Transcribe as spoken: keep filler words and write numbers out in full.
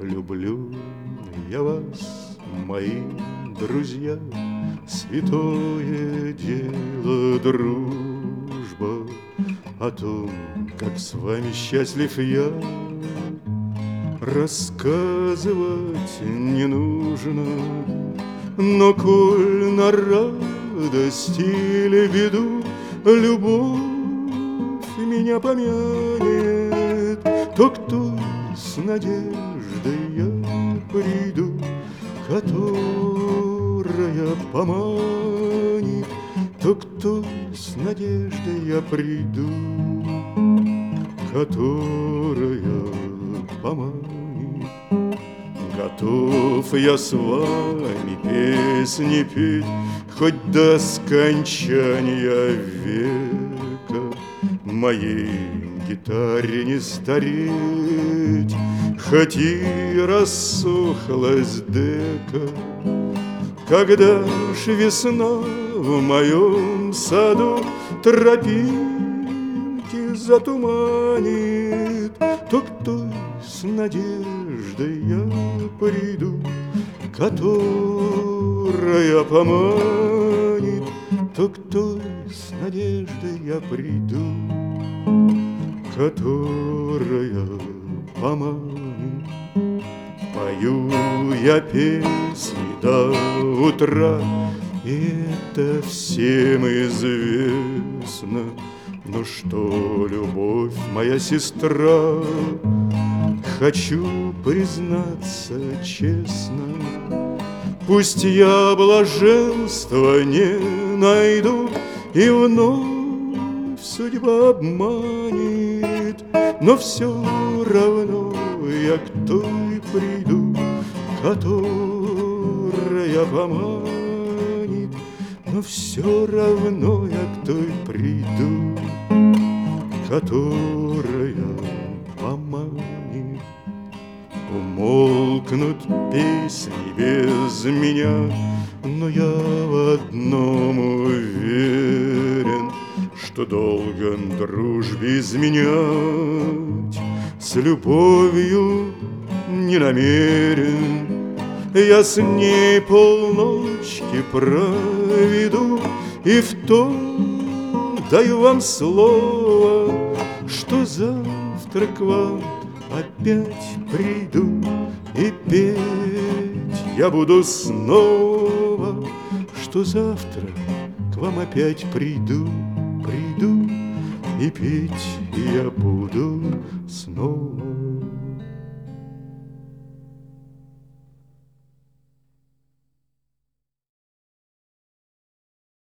люблю я вас, мои друзья, святое дело дружба. О том, как с вами счастлив я, рассказывать не нужно. Но коль на радость или беду любовь меня помянет, то к той с надеждой я приду, которая поманит, то к той с надеждой я приду, которая поманит. Готов я с вами песни петь, хоть до скончания века, моей гитаре не стареть, хоть и рассохлась дека. Когда ж весна в моем саду тропинки затуманит, то к той с надеждой я приду, которая поманит, то к той с надеждой я приду, которая поманит. Пою я песни до утра, и это всем известно. Но что, любовь моя сестра, хочу признаться честно, пусть я блаженства не найду и вновь судьба обманет, но все равно я к той приду, которая поманит, но все равно я к той приду, которая поманит. Умолкнут песни без меня, но я в одном уверен, что долго дружбе изменять с любовью не намерен. Я с ней полночки проведу, и в том даю вам слово, что завтра к вам опять приду, и петь я буду снова, что завтра к вам опять приду, приду, и петь я буду